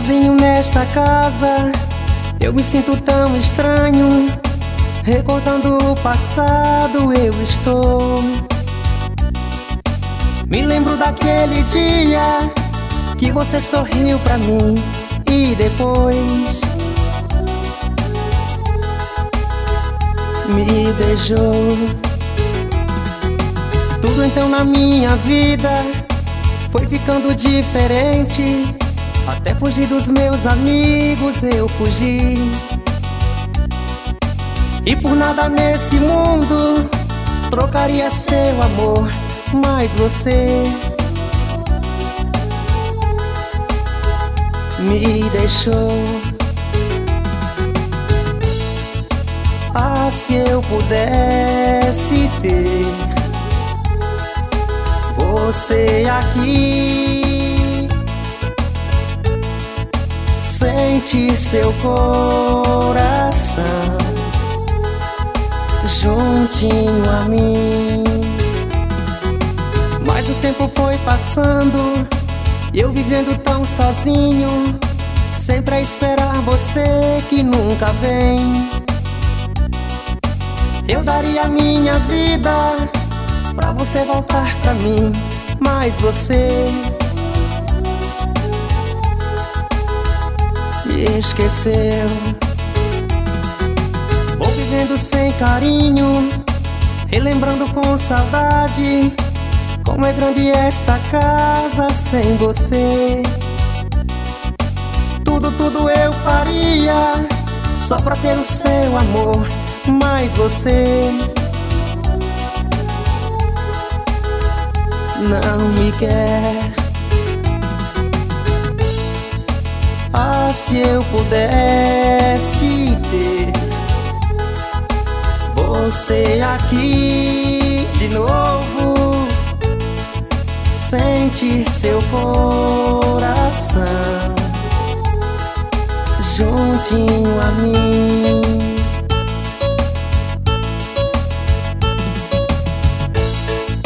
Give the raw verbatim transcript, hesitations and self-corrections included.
Sozinho nesta casa, eu me sinto tão estranho. Recordando o passado eu estou. Me lembro daquele dia que você sorriu pra mim e depois me beijou. Tudo então na minha vida foi ficando diferente. Até fugir dos meus amigos eu fugi. E por nada nesse mundo trocaria seu amor, mas você me deixou. Ah, se eu pudesse ter você aqui, sente seu coração juntinho a mim. Mas o tempo foi passando e eu vivendo tão sozinho, sempre a esperar você que nunca vem. Eu daria minha vida pra você voltar pra mim, mas você me esqueceu. Vou vivendo sem carinho, relembrando com saudade como é grande esta casa sem você. Tudo, tudo eu faria só pra ter o seu amor, mas você não me quer. Ah, se eu pudesse ter você aqui de novo, sente seu coração juntinho a mim.